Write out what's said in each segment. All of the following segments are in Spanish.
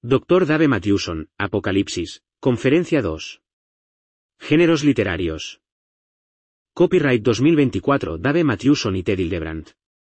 Dr. Dave Matthewson, Apocalipsis, Conferencia 2. Géneros literarios. Copyright 2024 Dave Matthewson y Ted Hildebrandt.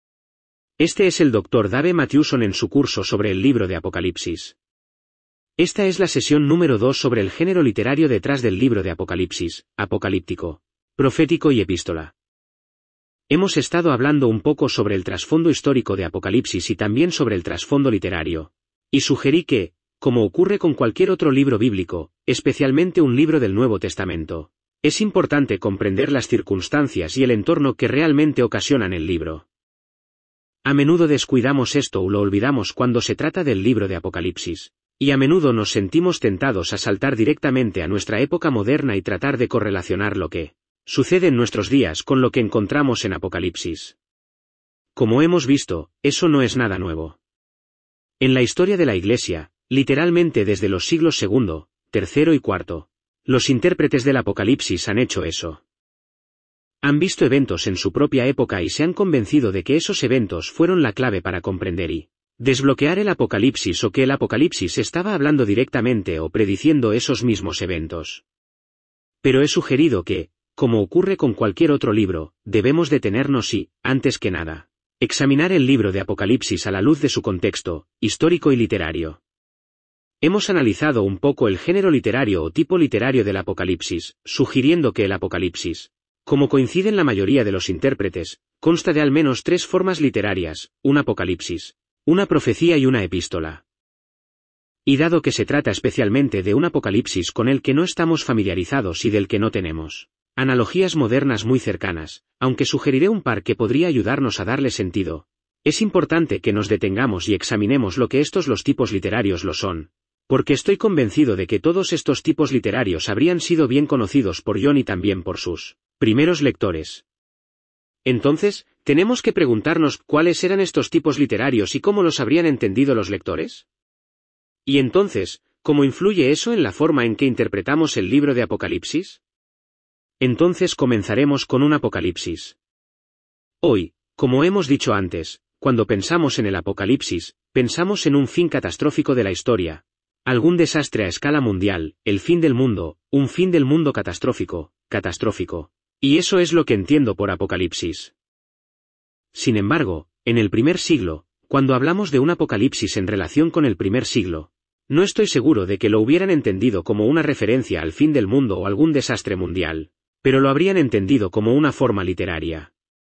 Este es el Dr. Dave Matthewson en su curso sobre el libro de Apocalipsis. Esta es la sesión número 2 sobre el género literario detrás del libro de Apocalipsis, apocalíptico, profético y epístola. Hemos estado hablando un poco sobre el trasfondo histórico de Apocalipsis y también sobre el trasfondo literario, y sugerí que, como ocurre con cualquier otro libro bíblico, especialmente un libro del Nuevo Testamento, es importante comprender las circunstancias y el entorno que realmente ocasionan el libro. A menudo descuidamos esto o lo olvidamos cuando se trata del libro de Apocalipsis, y a menudo nos sentimos tentados a saltar directamente a nuestra época moderna y tratar de correlacionar lo que sucede en nuestros días con lo que encontramos en Apocalipsis. Como hemos visto, eso no es nada nuevo. En la historia de la Iglesia, literalmente desde los siglos II, III y IV, los intérpretes del Apocalipsis han hecho eso. Han visto eventos en su propia época y se han convencido de que esos eventos fueron la clave para comprender y desbloquear el Apocalipsis o que el Apocalipsis estaba hablando directamente o prediciendo esos mismos eventos. Pero he sugerido que, como ocurre con cualquier otro libro, debemos detenernos y, antes que nada, examinar el libro de Apocalipsis a la luz de su contexto, histórico y literario. Hemos analizado un poco el género literario o tipo literario del Apocalipsis, sugiriendo que el Apocalipsis, como coinciden la mayoría de los intérpretes, consta de al menos 3 formas literarias, un apocalipsis, una profecía y una epístola. Y dado que se trata especialmente de un apocalipsis con el que no estamos familiarizados y del que no tenemos analogías modernas muy cercanas, aunque sugeriré un par que podría ayudarnos a darle sentido, es importante que nos detengamos y examinemos lo que los tipos literarios lo son, porque estoy convencido de que todos estos tipos literarios habrían sido bien conocidos por John y también por sus primeros lectores. Entonces, ¿tenemos que preguntarnos cuáles eran estos tipos literarios y cómo los habrían entendido los lectores? Y entonces, ¿cómo influye eso en la forma en que interpretamos el libro de Apocalipsis? Entonces comenzaremos con un Apocalipsis. Hoy, como hemos dicho antes, cuando pensamos en el Apocalipsis, pensamos en un fin catastrófico de la historia, algún desastre a escala mundial, el fin del mundo, un fin del mundo catastrófico, y eso es lo que entiendo por Apocalipsis. Sin embargo, en el primer siglo, cuando hablamos de un Apocalipsis en relación con el primer siglo, no estoy seguro de que lo hubieran entendido como una referencia al fin del mundo o algún desastre mundial, pero lo habrían entendido como una forma literaria.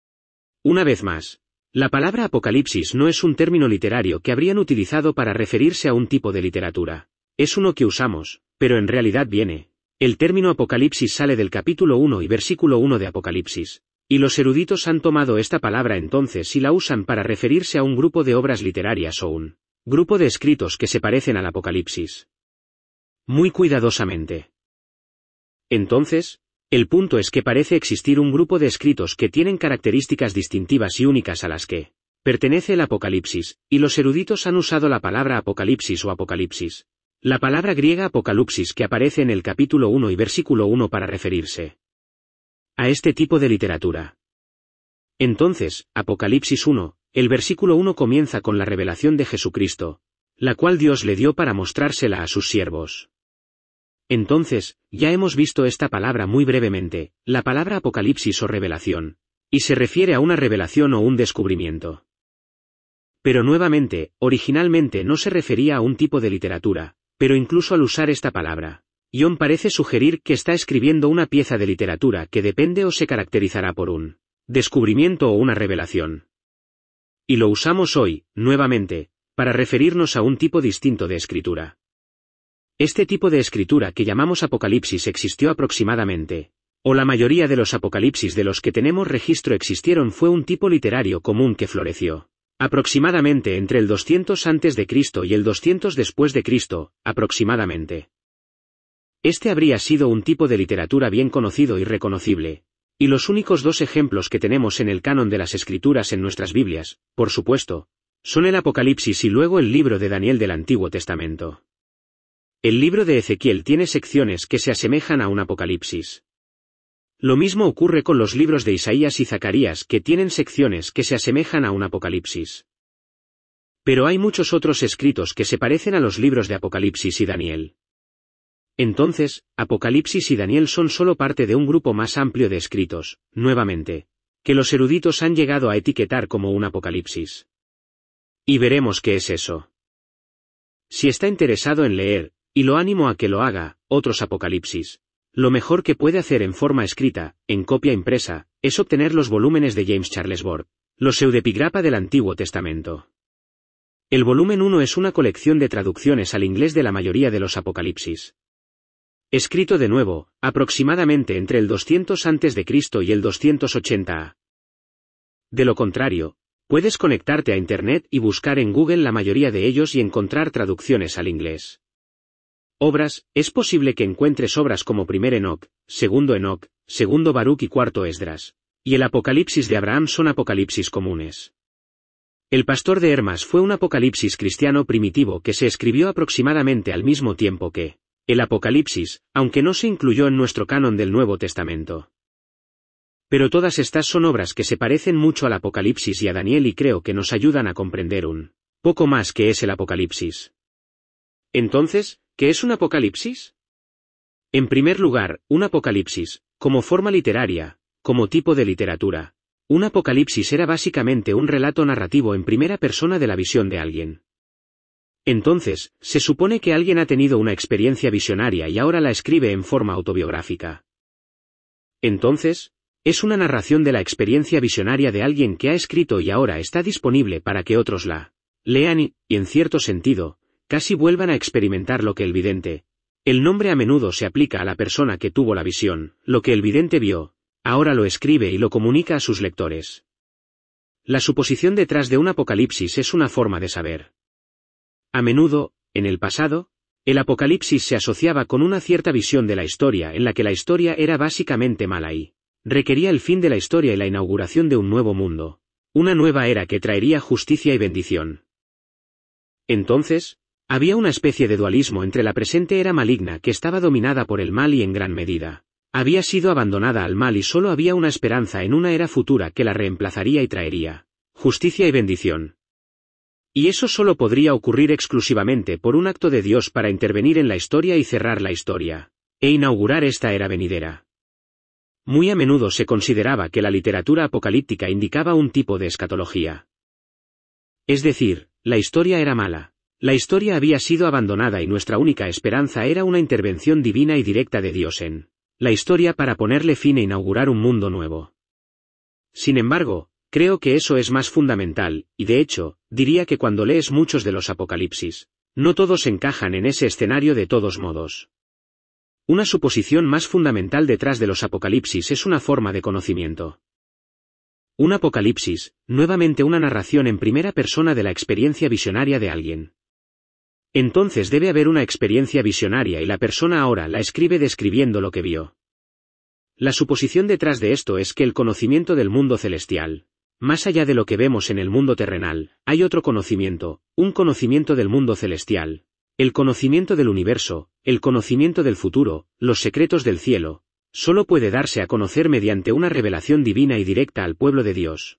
Una vez más, la palabra Apocalipsis no es un término literario que habrían utilizado para referirse a un tipo de literatura. Es uno que usamos, pero en realidad el término Apocalipsis sale del capítulo 1 y versículo 1 de Apocalipsis, y los eruditos han tomado esta palabra entonces y la usan para referirse a un grupo de obras literarias o un grupo de escritos que se parecen al Apocalipsis. Muy cuidadosamente. Entonces, el punto es que parece existir un grupo de escritos que tienen características distintivas y únicas a las que pertenece el Apocalipsis, y los eruditos han usado la palabra Apocalipsis o Apocalipsis, la palabra griega Apocalypsis que aparece en el capítulo 1 y versículo 1 para referirse a este tipo de literatura. Entonces, Apocalipsis 1, el versículo 1 comienza con la revelación de Jesucristo, la cual Dios le dio para mostrársela a sus siervos. Entonces, ya hemos visto esta palabra muy brevemente, la palabra Apocalipsis o revelación, y se refiere a una revelación o un descubrimiento. Pero nuevamente, originalmente no se refería a un tipo de literatura, pero incluso al usar esta palabra, John parece sugerir que está escribiendo una pieza de literatura que depende o se caracterizará por un descubrimiento o una revelación. Y lo usamos hoy, nuevamente, para referirnos a un tipo distinto de escritura. Este tipo de escritura que llamamos Apocalipsis existió aproximadamente, o la mayoría de los Apocalipsis de los que tenemos registro existieron fue un tipo literario común que floreció aproximadamente entre el 200 a.C. y el 200 después de Cristo, aproximadamente. Este habría sido un tipo de literatura bien conocido y reconocible, y los únicos 2 ejemplos que tenemos en el canon de las Escrituras en nuestras Biblias, por supuesto, son el Apocalipsis y luego el libro de Daniel del Antiguo Testamento. El libro de Ezequiel tiene secciones que se asemejan a un Apocalipsis. Lo mismo ocurre con los libros de Isaías y Zacarías que tienen secciones que se asemejan a un Apocalipsis. Pero hay muchos otros escritos que se parecen a los libros de Apocalipsis y Daniel. Entonces, Apocalipsis y Daniel son solo parte de un grupo más amplio de escritos, nuevamente, que los eruditos han llegado a etiquetar como un Apocalipsis. Y veremos qué es eso. Si está interesado en leer, y lo animo a que lo haga, otros Apocalipsis, lo mejor que puede hacer en forma escrita, en copia impresa, es obtener los volúmenes de James Charles Ward, los pseudepigrapa del Antiguo Testamento. El volumen 1 es una colección de traducciones al inglés de la mayoría de los Apocalipsis. Escrito de nuevo, aproximadamente entre el 200 a.C. y el 280 a. De lo contrario, puedes conectarte a Internet y buscar en Google la mayoría de ellos y encontrar traducciones al inglés. Obras, es posible que encuentres obras como Primer Enoc, Segundo Baruch y Cuarto Esdras. Y el Apocalipsis de Abraham son apocalipsis comunes. El pastor de Hermas fue un apocalipsis cristiano primitivo que se escribió aproximadamente al mismo tiempo que el Apocalipsis, aunque no se incluyó en nuestro canon del Nuevo Testamento. Pero todas estas son obras que se parecen mucho al Apocalipsis y a Daniel y creo que nos ayudan a comprender un poco más qué es el Apocalipsis. Entonces, ¿qué es un Apocalipsis? En primer lugar, un Apocalipsis, como forma literaria, como tipo de literatura, un Apocalipsis era básicamente un relato narrativo en primera persona de la visión de alguien. Entonces, se supone que alguien ha tenido una experiencia visionaria y ahora la escribe en forma autobiográfica. Entonces, es una narración de la experiencia visionaria de alguien que ha escrito y ahora está disponible para que otros la lean y, en cierto sentido, casi vuelvan a experimentar lo que el vidente. El nombre a menudo se aplica a la persona que tuvo la visión, lo que el vidente vio, ahora lo escribe y lo comunica a sus lectores. La suposición detrás de un apocalipsis es una forma de saber. A menudo, en el pasado, el apocalipsis se asociaba con una cierta visión de la historia en la que la historia era básicamente mala y requería el fin de la historia y la inauguración de un nuevo mundo, una nueva era que traería justicia y bendición. Entonces, había una especie de dualismo entre la presente era maligna que estaba dominada por el mal y en gran medida había sido abandonada al mal y solo había una esperanza en una era futura que la reemplazaría y traería justicia y bendición. Y eso solo podría ocurrir exclusivamente por un acto de Dios para intervenir en la historia y cerrar la historia, e inaugurar esta era venidera. Muy a menudo se consideraba que la literatura apocalíptica indicaba un tipo de escatología. Es decir, la historia era mala, la historia había sido abandonada y nuestra única esperanza era una intervención divina y directa de Dios en la historia para ponerle fin e inaugurar un mundo nuevo. Sin embargo, creo que eso es más fundamental, y de hecho, diría que cuando lees muchos de los apocalipsis, no todos encajan en ese escenario de todos modos. Una suposición más fundamental detrás de los apocalipsis es una forma de conocimiento. Un apocalipsis, nuevamente una narración en primera persona de la experiencia visionaria de alguien. Entonces debe haber una experiencia visionaria y la persona ahora la escribe describiendo lo que vio. La suposición detrás de esto es que el conocimiento del mundo celestial, más allá de lo que vemos en el mundo terrenal, hay otro conocimiento, un conocimiento del mundo celestial, el conocimiento del universo, el conocimiento del futuro, los secretos del cielo, solo puede darse a conocer mediante una revelación divina y directa al pueblo de Dios.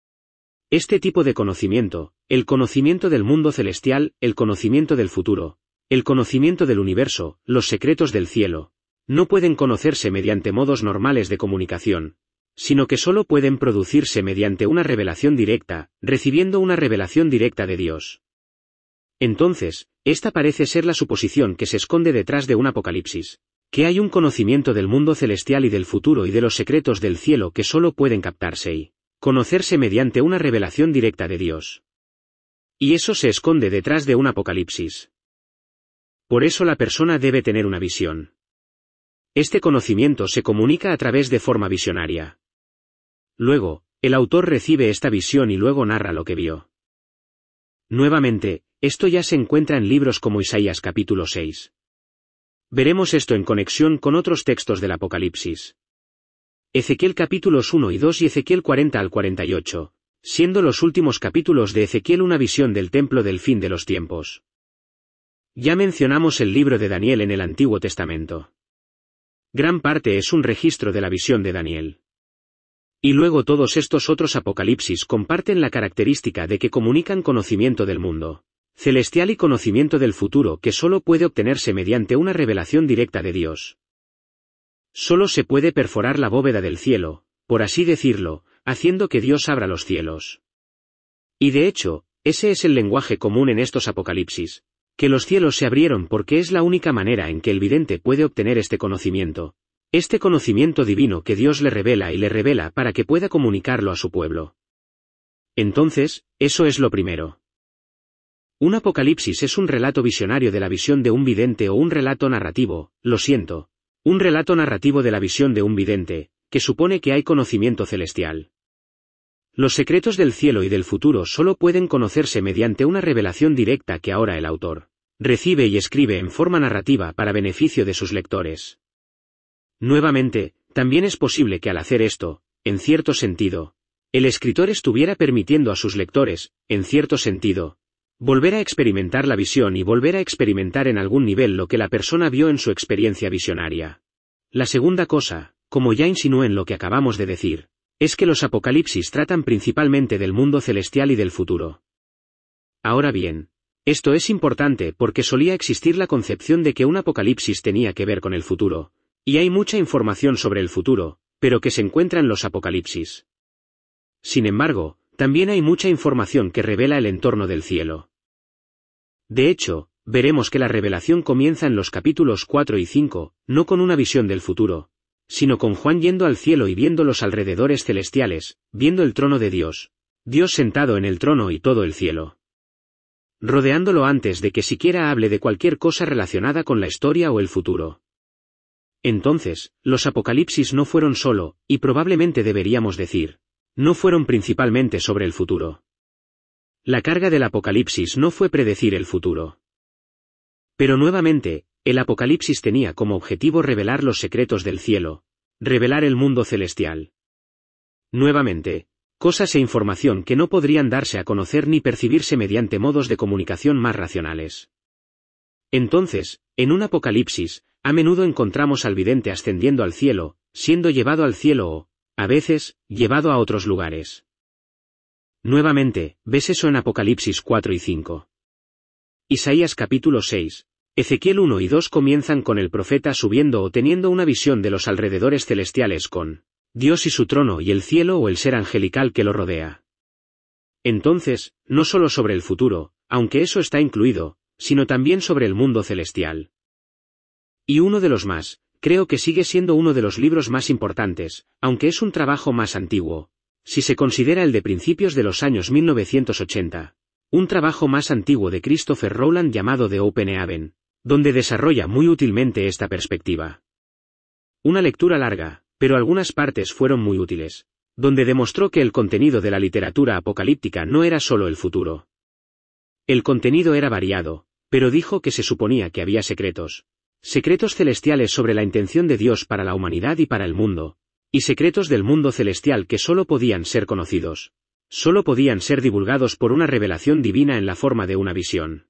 Este tipo de conocimiento, el conocimiento del mundo celestial, el conocimiento del futuro, el conocimiento del universo, los secretos del cielo, no pueden conocerse mediante modos normales de comunicación, sino que solo pueden producirse mediante una revelación directa, recibiendo una revelación directa de Dios. Entonces, esta parece ser la suposición que se esconde detrás de un apocalipsis, que hay un conocimiento del mundo celestial y del futuro y de los secretos del cielo que solo pueden captarse y conocerse mediante una revelación directa de Dios. Y eso se esconde detrás de un apocalipsis. Por eso la persona debe tener una visión. Este conocimiento se comunica a través de forma visionaria. Luego, el autor recibe esta visión y luego narra lo que vio. Nuevamente, esto ya se encuentra en libros como Isaías capítulo 6. Veremos esto en conexión con otros textos del Apocalipsis. Ezequiel capítulos 1 y 2 y Ezequiel 40 al 48, siendo los últimos capítulos de Ezequiel una visión del templo del fin de los tiempos. Ya mencionamos el libro de Daniel en el Antiguo Testamento. Gran parte es un registro de la visión de Daniel. Y luego todos estos otros apocalipsis comparten la característica de que comunican conocimiento del mundo celestial y conocimiento del futuro que solo puede obtenerse mediante una revelación directa de Dios. Solo se puede perforar la bóveda del cielo, por así decirlo, haciendo que Dios abra los cielos. Y de hecho, ese es el lenguaje común en estos apocalipsis, que los cielos se abrieron porque es la única manera en que el vidente puede obtener este conocimiento divino que Dios le revela y le revela para que pueda comunicarlo a su pueblo. Entonces, eso es lo primero. Un apocalipsis es un relato visionario de la visión de un vidente o un relato narrativo, un relato narrativo de la visión de un vidente, que supone que hay conocimiento celestial. Los secretos del cielo y del futuro solo pueden conocerse mediante una revelación directa que ahora el autor recibe y escribe en forma narrativa para beneficio de sus lectores. Nuevamente, también es posible que al hacer esto, en cierto sentido, el escritor estuviera permitiendo a sus lectores, en cierto sentido, volver a experimentar la visión y volver a experimentar en algún nivel lo que la persona vio en su experiencia visionaria. La segunda cosa, como ya insinué en lo que acabamos de decir, es que los apocalipsis tratan principalmente del mundo celestial y del futuro. Ahora bien, esto es importante porque solía existir la concepción de que un apocalipsis tenía que ver con el futuro, y hay mucha información sobre el futuro, pero que se encuentra en los apocalipsis. Sin embargo, también hay mucha información que revela el entorno del cielo. De hecho, veremos que la revelación comienza en los capítulos 4 y 5, no con una visión del futuro, sino con Juan yendo al cielo y viendo los alrededores celestiales, viendo el trono de Dios, Dios sentado en el trono y todo el cielo rodeándolo antes de que siquiera hable de cualquier cosa relacionada con la historia o el futuro. Entonces, los apocalipsis no fueron solo, y probablemente deberíamos decir, no fueron principalmente sobre el futuro. La carga del apocalipsis no fue predecir el futuro. Pero nuevamente, el apocalipsis tenía como objetivo revelar los secretos del cielo, revelar el mundo celestial. Nuevamente, cosas e información que no podrían darse a conocer ni percibirse mediante modos de comunicación más racionales. Entonces, en un apocalipsis, a menudo encontramos al vidente ascendiendo al cielo, siendo llevado al cielo o, a veces, llevado a otros lugares. Nuevamente, ves eso en Apocalipsis 4 y 5. Isaías capítulo 6, Ezequiel 1 y 2 comienzan con el profeta subiendo o teniendo una visión de los alrededores celestiales con Dios y su trono y el cielo o el ser angelical que lo rodea. Entonces, no solo sobre el futuro, aunque eso está incluido, sino también sobre el mundo celestial. Y uno de los más, creo que sigue siendo uno de los libros más importantes, aunque es un trabajo más antiguo, si se considera el de principios de los años 1980, un trabajo más antiguo de Christopher Rowland llamado The Open Heaven, donde desarrolla muy útilmente esta perspectiva. Una lectura larga, pero algunas partes fueron muy útiles, donde demostró que el contenido de la literatura apocalíptica no era solo el futuro. El contenido era variado, pero dijo que se suponía que había secretos celestiales sobre la intención de Dios para la humanidad y para el mundo, y secretos del mundo celestial que solo podían ser conocidos, solo podían ser divulgados por una revelación divina en la forma de una visión.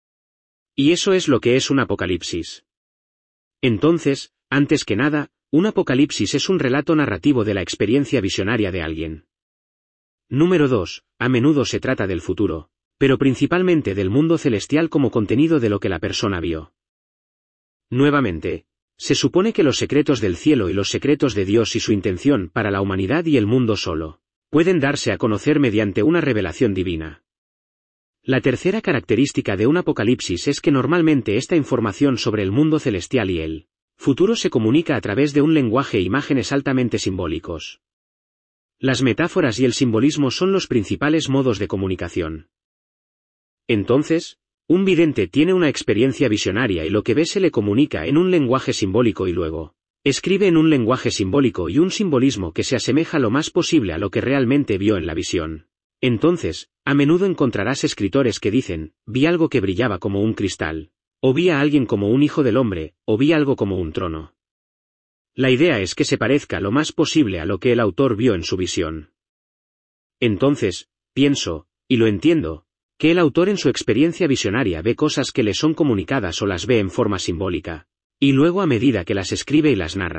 Y eso es lo que es un apocalipsis. Entonces, antes que nada, un apocalipsis es un relato narrativo de la experiencia visionaria de alguien. Número 2. A menudo se trata del futuro, pero principalmente del mundo celestial como contenido de lo que la persona vio. Nuevamente, se supone que los secretos del cielo y los secretos de Dios y su intención para la humanidad y el mundo solo pueden darse a conocer mediante una revelación divina. La tercera característica de un apocalipsis es que normalmente esta información sobre el mundo celestial y el futuro se comunica a través de un lenguaje e imágenes altamente simbólicos. Las metáforas y el simbolismo son los principales modos de comunicación. Entonces, un vidente tiene una experiencia visionaria y lo que ve se le comunica en un lenguaje simbólico y luego escribe en un lenguaje simbólico y un simbolismo que se asemeja lo más posible a lo que realmente vio en la visión. Entonces, a menudo encontrarás escritores que dicen, vi algo que brillaba como un cristal, o vi a alguien como un hijo del hombre, o vi algo como un trono. La idea es que se parezca lo más posible a lo que el autor vio en su visión. Entonces, pienso, y lo entiendo, que el autor en su experiencia visionaria ve cosas que le son comunicadas o las ve en forma simbólica, y luego a medida que las escribe y las narra,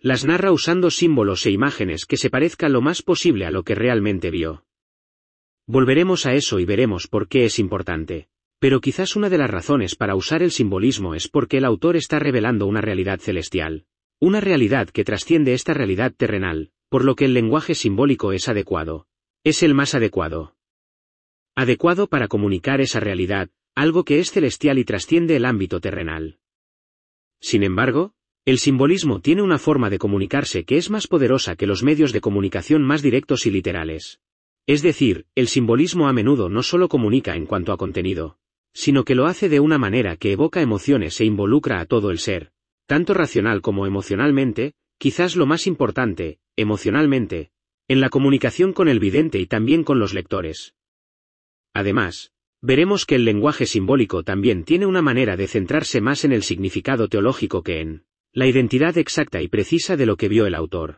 Las narra usando símbolos e imágenes que se parezcan lo más posible a lo que realmente vio. Volveremos a eso y veremos por qué es importante. Pero quizás una de las razones para usar el simbolismo es porque el autor está revelando una realidad celestial. Una realidad que trasciende esta realidad terrenal, por lo que el lenguaje simbólico es adecuado. Es el más adecuado. Adecuado para comunicar esa realidad, algo que es celestial y trasciende el ámbito terrenal. Sin embargo, el simbolismo tiene una forma de comunicarse que es más poderosa que los medios de comunicación más directos y literales. Es decir, el simbolismo a menudo no solo comunica en cuanto a contenido, sino que lo hace de una manera que evoca emociones e involucra a todo el ser, tanto racional como emocionalmente, quizás lo más importante, emocionalmente, en la comunicación con el vidente y también con los lectores. Además, veremos que el lenguaje simbólico también tiene una manera de centrarse más en el significado teológico que en la identidad exacta y precisa de lo que vio el autor.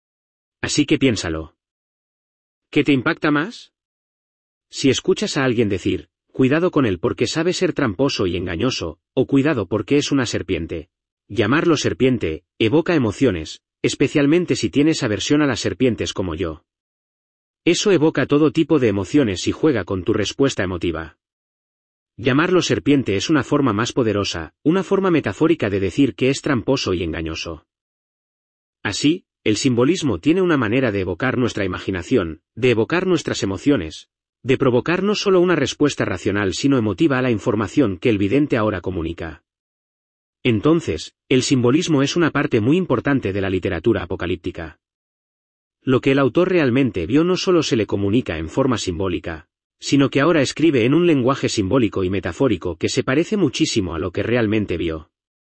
Así que piénsalo. ¿Qué te impacta más? Si escuchas a alguien decir, cuidado con él porque sabe ser tramposo y engañoso, o cuidado porque es una serpiente. Llamarlo serpiente, evoca emociones, especialmente si tienes aversión a las serpientes como yo. Eso evoca todo tipo de emociones y juega con tu respuesta emotiva. Llamarlo serpiente es una forma más poderosa, una forma metafórica de decir que es tramposo y engañoso. Así, el simbolismo tiene una manera de evocar nuestra imaginación, de evocar nuestras emociones, de provocar no solo una respuesta racional sino emotiva a la información que el vidente ahora comunica. Entonces, el simbolismo es una parte muy importante de la literatura apocalíptica. Lo que el autor realmente vio no solo se le comunica en forma simbólica, sino que ahora escribe en un lenguaje simbólico y metafórico que se parece muchísimo a lo que realmente vio.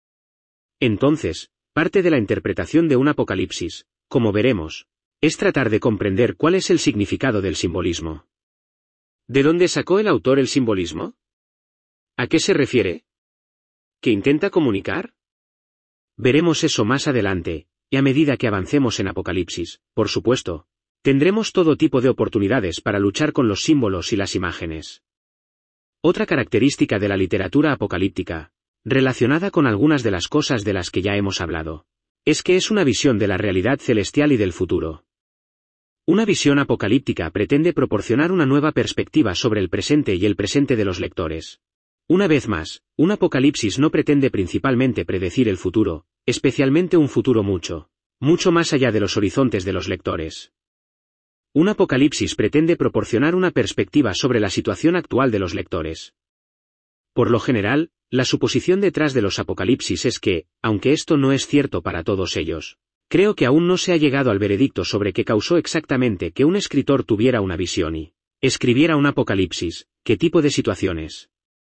Entonces, parte de la interpretación de un apocalipsis, como veremos, es tratar de comprender cuál es el significado del simbolismo. ¿De dónde sacó el autor el simbolismo? ¿A qué se refiere? ¿Qué intenta comunicar? Veremos eso más adelante, y a medida que avancemos en Apocalipsis, por supuesto, tendremos todo tipo de oportunidades para luchar con los símbolos y las imágenes. Otra característica de la literatura apocalíptica, relacionada con algunas de las cosas de las que ya hemos hablado, es que es una visión de la realidad celestial y del futuro. Una visión apocalíptica pretende proporcionar una nueva perspectiva sobre el presente y el presente de los lectores. Una vez más, un apocalipsis no pretende principalmente predecir el futuro, especialmente un futuro mucho más allá de los horizontes de los lectores. Un apocalipsis pretende proporcionar una perspectiva sobre la situación actual de los lectores. Por lo general, la suposición detrás de los apocalipsis es que, aunque esto no es cierto para todos ellos, creo que aún no se ha llegado al veredicto sobre qué causó exactamente que un escritor tuviera una visión y escribiera un apocalipsis, qué tipo de situaciones.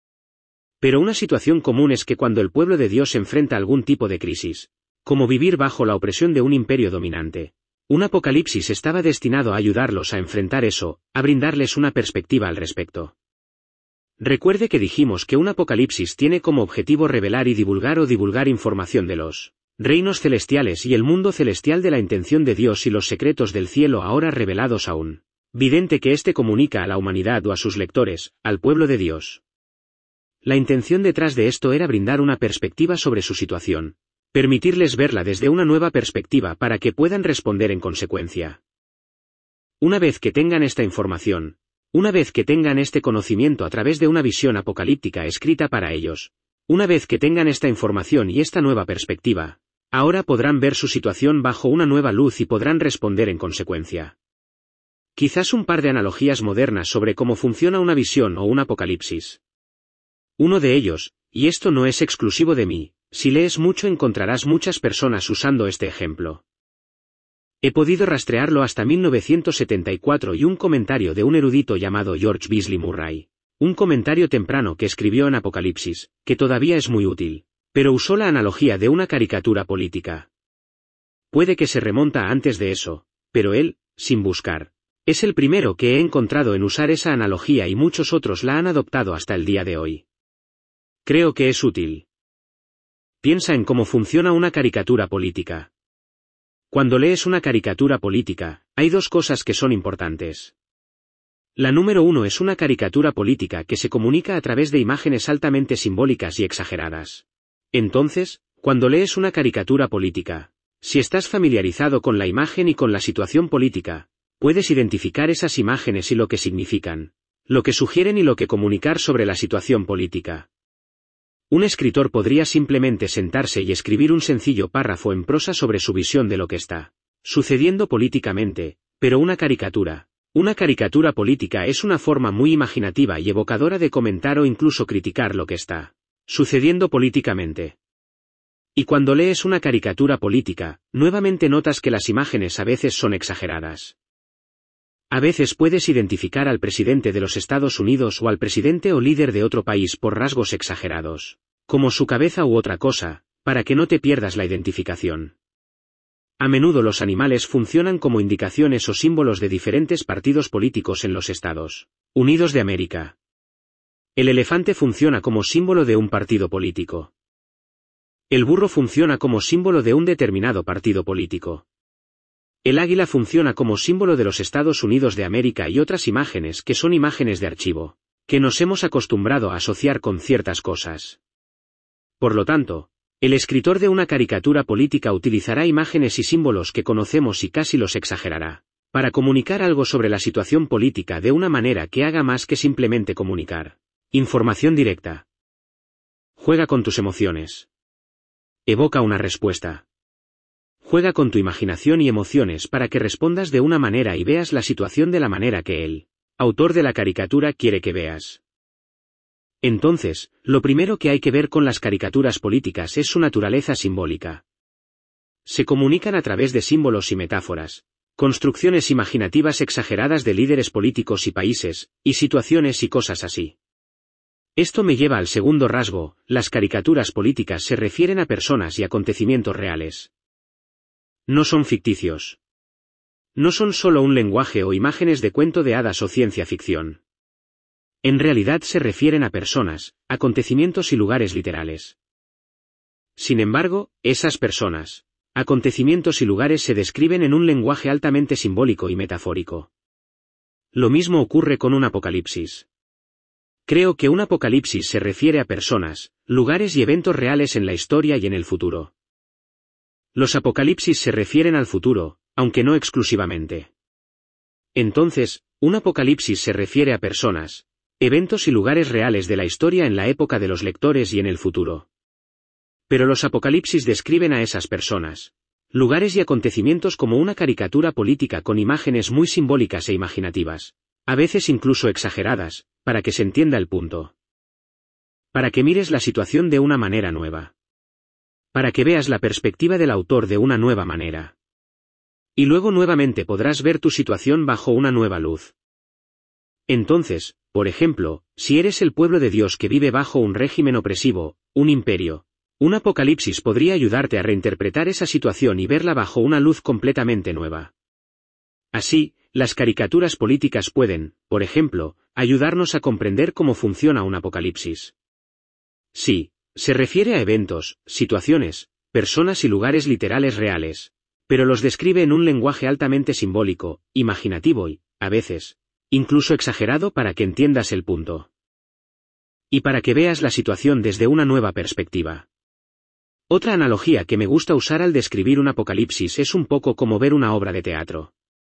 Pero una situación común es que cuando el pueblo de Dios enfrenta algún tipo de crisis, como vivir bajo la opresión de un imperio dominante, un apocalipsis estaba destinado a ayudarlos a enfrentar eso, a brindarles una perspectiva al respecto. Recuerde que dijimos que un apocalipsis tiene como objetivo revelar y divulgar información de los reinos celestiales y el mundo celestial de la intención de Dios y los secretos del cielo ahora revelados a un vidente que éste comunica a la humanidad o a sus lectores, al pueblo de Dios. La intención detrás de esto era brindar una perspectiva sobre su situación, permitirles verla desde una nueva perspectiva para que puedan responder en consecuencia. Una vez que tengan esta información, una vez que tengan este conocimiento a través de una visión apocalíptica escrita para ellos, una vez que tengan esta información y esta nueva perspectiva, ahora podrán ver su situación bajo una nueva luz y podrán responder en consecuencia. Quizás un par de analogías modernas sobre cómo funciona una visión o un apocalipsis. Uno de ellos, y esto no es exclusivo de mí, si lees mucho encontrarás muchas personas usando este ejemplo. He podido rastrearlo hasta 1974 y un comentario de un erudito llamado George Beasley Murray, un comentario temprano que escribió en Apocalipsis, que todavía es muy útil, pero usó la analogía de una caricatura política. Puede que se remonta antes de eso, pero él, sin buscar, es el primero que he encontrado en usar esa analogía y muchos otros la han adoptado hasta el día de hoy. Creo que es útil. Piensa en cómo funciona una caricatura política. Cuando lees una caricatura política, hay dos cosas que son importantes. La número uno es una caricatura política que se comunica a través de imágenes altamente simbólicas y exageradas. Entonces, cuando lees una caricatura política, Si estás familiarizado con la imagen y con la situación política, puedes identificar esas imágenes y lo que significan, lo que sugieren y lo que comunicar sobre la situación política. Un escritor podría simplemente sentarse y escribir un sencillo párrafo en prosa sobre su visión de lo que está sucediendo políticamente, pero una caricatura política es una forma muy imaginativa y evocadora de comentar o incluso criticar lo que está sucediendo políticamente. Y cuando lees una caricatura política, nuevamente notas que las imágenes a veces son exageradas. A veces puedes identificar al presidente de los Estados Unidos o al presidente o líder de otro país por rasgos exagerados, como su cabeza u otra cosa, para que no te pierdas la identificación. A menudo los animales funcionan como indicaciones o símbolos de diferentes partidos políticos en los Estados Unidos de América. El elefante funciona como símbolo de un partido político. El burro funciona como símbolo de un determinado partido político. El águila funciona como símbolo de los Estados Unidos de América y otras imágenes que son imágenes de archivo, que nos hemos acostumbrado a asociar con ciertas cosas. Por lo tanto, el escritor de una caricatura política utilizará imágenes y símbolos que conocemos y casi los exagerará, para comunicar algo sobre la situación política de una manera que haga más que simplemente comunicar información directa. Juega con tus emociones. Evoca una respuesta. Juega con tu imaginación y emociones para que respondas de una manera y veas la situación de la manera que el autor de la caricatura quiere que veas. Entonces, lo primero que hay que ver con las caricaturas políticas es su naturaleza simbólica. Se comunican a través de símbolos y metáforas, construcciones imaginativas exageradas de líderes políticos y países, y situaciones y cosas así. Esto me lleva al segundo rasgo: las caricaturas políticas se refieren a personas y acontecimientos reales. No son ficticios. No son solo un lenguaje o imágenes de cuento de hadas o ciencia ficción. En realidad se refieren a personas, acontecimientos y lugares literales. Sin embargo, esas personas, acontecimientos y lugares se describen en un lenguaje altamente simbólico y metafórico. Lo mismo ocurre con un apocalipsis. Creo que un apocalipsis se refiere a personas, lugares y eventos reales en la historia y en el futuro. Los apocalipsis se refieren al futuro, aunque no exclusivamente. Entonces, un apocalipsis se refiere a personas, eventos y lugares reales de la historia en la época de los lectores y en el futuro. Pero los apocalipsis describen a esas personas, lugares y acontecimientos como una caricatura política con imágenes muy simbólicas e imaginativas, a veces incluso exageradas, para que se entienda el punto. Para que mires la situación de una manera nueva. Para que veas la perspectiva del autor de una nueva manera. Y luego nuevamente podrás ver tu situación bajo una nueva luz. Entonces, por ejemplo, si eres el pueblo de Dios que vive bajo un régimen opresivo, un imperio, un apocalipsis podría ayudarte a reinterpretar esa situación y verla bajo una luz completamente nueva. Así, las caricaturas políticas pueden, por ejemplo, ayudarnos a comprender cómo funciona un apocalipsis. Sí, se refiere a eventos, situaciones, personas y lugares literales reales, pero los describe en un lenguaje altamente simbólico, imaginativo y, a veces, incluso exagerado para que entiendas el punto. Y para que veas la situación desde una nueva perspectiva. Otra analogía que me gusta usar al describir un apocalipsis es un poco como ver una obra de teatro.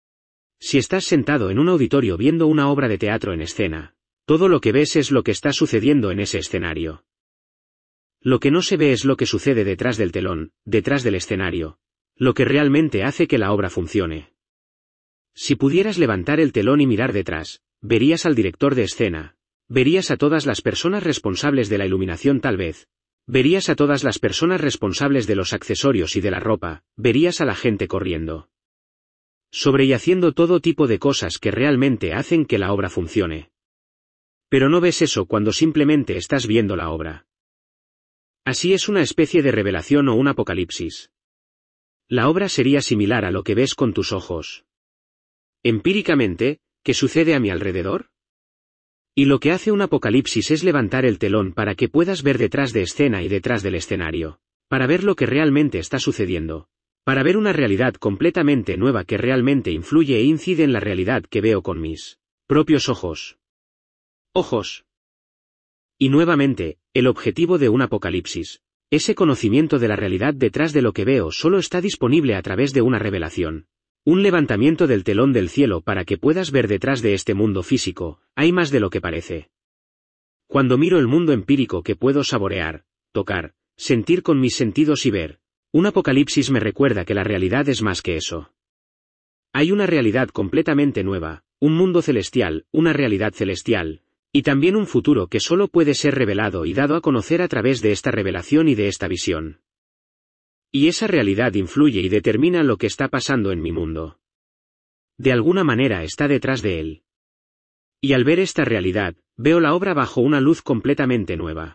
Si estás sentado en un auditorio viendo una obra de teatro en escena, todo lo que ves es lo que está sucediendo en ese escenario. Lo que no se ve es lo que sucede detrás del telón, detrás del escenario, lo que realmente hace que la obra funcione. Si pudieras levantar el telón y mirar detrás, verías al director de escena, verías a todas las personas responsables de la iluminación tal vez, verías a todas las personas responsables de los accesorios y de la ropa, verías a la gente corriendo sobre y haciendo todo tipo de cosas que realmente hacen que la obra funcione. Pero no ves eso cuando simplemente estás viendo la obra. Así es una especie de revelación o un apocalipsis. La obra sería similar a lo que ves con tus ojos. Empíricamente, ¿qué sucede a mi alrededor? Y lo que hace un apocalipsis es levantar el telón para que puedas ver detrás de escena y detrás del escenario, para ver lo que realmente está sucediendo, para ver una realidad completamente nueva que realmente influye e incide en la realidad que veo con mis propios ojos. Ojos. Y nuevamente, el objetivo de un apocalipsis Ese conocimiento de la realidad detrás de lo que veo solo está disponible a través de una revelación. Un levantamiento del telón del cielo para que puedas ver detrás de este mundo físico, hay más de lo que parece. Cuando miro el mundo empírico que puedo saborear, tocar, sentir con mis sentidos y ver, un apocalipsis me recuerda que la realidad es más que eso. Hay una realidad completamente nueva, un mundo celestial, una realidad celestial, y también un futuro que solo puede ser revelado y dado a conocer a través de esta revelación y de esta visión. Y esa realidad influye y determina lo que está pasando en mi mundo. De alguna manera está detrás de él. Y al ver esta realidad, veo la obra bajo una luz completamente nueva.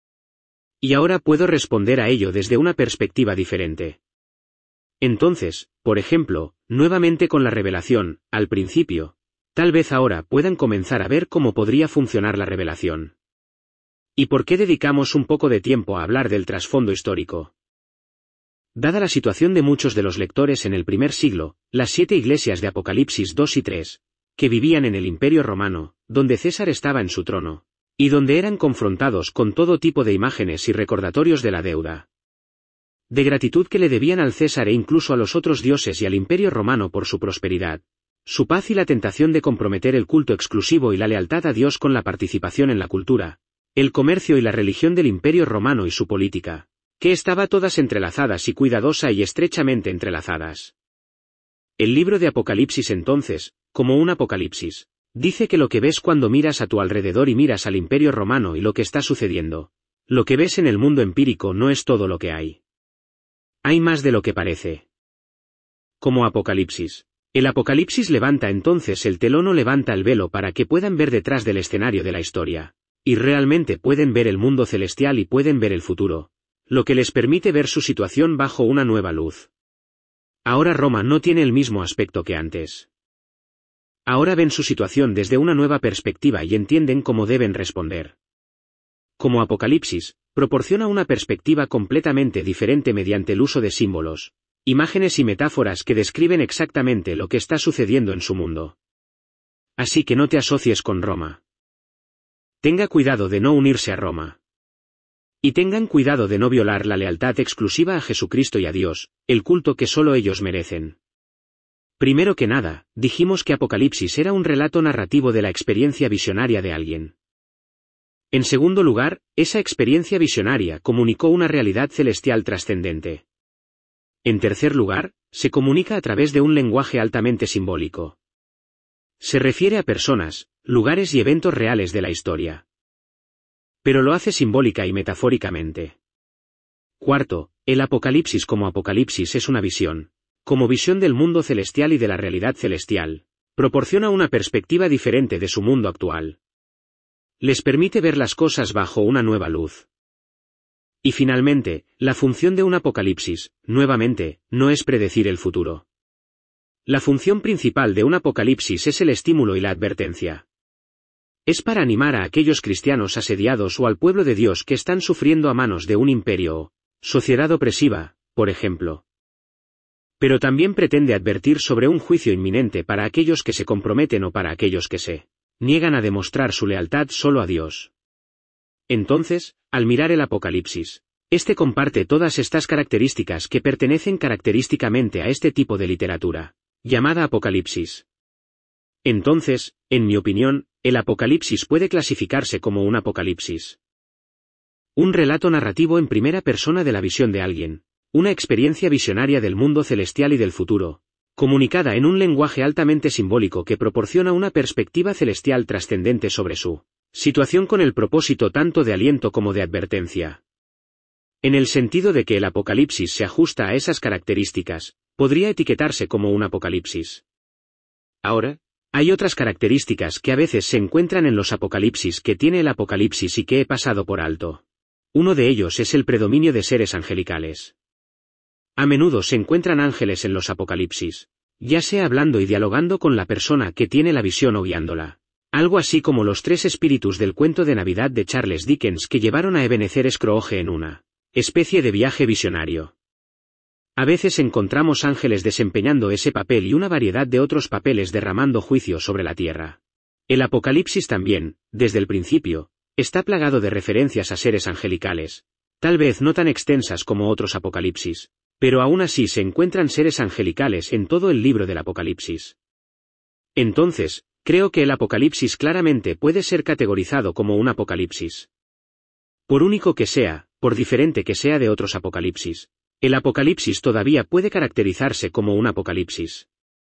Y ahora puedo responder a ello desde una perspectiva diferente. Entonces, por ejemplo, nuevamente con la revelación, al principio, tal vez ahora puedan comenzar a ver cómo podría funcionar la revelación. ¿Y por qué dedicamos un poco de tiempo a hablar del trasfondo histórico? Dada la situación de muchos de los lectores en el primer siglo, las 7 iglesias de Apocalipsis 2 y 3, que vivían en el Imperio Romano, donde César estaba en su trono, y donde eran confrontados con todo tipo de imágenes y recordatorios de la deuda de gratitud que le debían al César e incluso a los otros dioses y al Imperio Romano por su prosperidad, su paz y la tentación de comprometer el culto exclusivo y la lealtad a Dios con la participación en la cultura, el comercio y la religión del Imperio Romano y su política, que estaba todas entrelazadas y cuidadosa y estrechamente entrelazadas. El libro de Apocalipsis entonces, como un apocalipsis, dice que lo que ves cuando miras a tu alrededor y miras al Imperio Romano y lo que está sucediendo, lo que ves en el mundo empírico no es todo lo que hay. Hay más de lo que parece. Como Apocalipsis. El Apocalipsis levanta entonces el telón o levanta el velo para que puedan ver detrás del escenario de la historia, y realmente pueden ver el mundo celestial y pueden ver el futuro, lo que les permite ver su situación bajo una nueva luz. Ahora Roma no tiene el mismo aspecto que antes. Ahora ven su situación desde una nueva perspectiva y entienden cómo deben responder. Como Apocalipsis, proporciona una perspectiva completamente diferente mediante el uso de símbolos, imágenes y metáforas que describen exactamente lo que está sucediendo en su mundo. Así que no te asocies con Roma. Tenga cuidado de no unirse a Roma. Y tengan cuidado de no violar la lealtad exclusiva a Jesucristo y a Dios, el culto que solo ellos merecen. Primero que nada, dijimos que Apocalipsis era un relato narrativo de la experiencia visionaria de alguien. En segundo lugar, esa experiencia visionaria comunicó una realidad celestial trascendente. En tercer lugar, se comunica a través de un lenguaje altamente simbólico. Se refiere a personas, lugares y eventos reales de la historia. Pero lo hace simbólica y metafóricamente. Cuarto, el Apocalipsis como Apocalipsis es una visión, como visión del mundo celestial y de la realidad celestial, proporciona una perspectiva diferente de su mundo actual. Les permite ver las cosas bajo una nueva luz. Y finalmente, la función de un apocalipsis, nuevamente, no es predecir el futuro. La función principal de un apocalipsis es el estímulo y la advertencia. Es para animar a aquellos cristianos asediados o al pueblo de Dios que están sufriendo a manos de un imperio o sociedad opresiva, por ejemplo. Pero también pretende advertir sobre un juicio inminente para aquellos que se comprometen o para aquellos que se niegan a demostrar su lealtad solo a Dios. Entonces, al mirar el Apocalipsis, este comparte todas estas características que pertenecen característicamente a este tipo de literatura, llamada Apocalipsis. Entonces, en mi opinión, el Apocalipsis puede clasificarse como un apocalipsis. Un relato narrativo en primera persona de la visión de alguien, una experiencia visionaria del mundo celestial y del futuro, comunicada en un lenguaje altamente simbólico que proporciona una perspectiva celestial trascendente sobre su situación con el propósito tanto de aliento como de advertencia. En el sentido de que el Apocalipsis se ajusta a esas características, podría etiquetarse como un apocalipsis. Ahora, hay otras características que a veces se encuentran en los apocalipsis que tiene el Apocalipsis y que he pasado por alto. Uno de ellos es el predominio de seres angelicales. A menudo se encuentran ángeles en los apocalipsis, ya sea hablando y dialogando con la persona que tiene la visión o guiándola. Algo así como los 3 espíritus del cuento de Navidad de Charles Dickens que llevaron a Ebenezer Scrooge en una especie de viaje visionario. A veces encontramos ángeles desempeñando ese papel y una variedad de otros papeles derramando juicio sobre la tierra. El Apocalipsis también, desde el principio, está plagado de referencias a seres angelicales, Tal vez no tan extensas como otros Apocalipsis, pero aún así se encuentran seres angelicales en todo el libro del Apocalipsis. Entonces, creo que el Apocalipsis claramente puede ser categorizado como un Apocalipsis. Por único que sea, por diferente que sea de otros Apocalipsis, el Apocalipsis todavía puede caracterizarse como un Apocalipsis.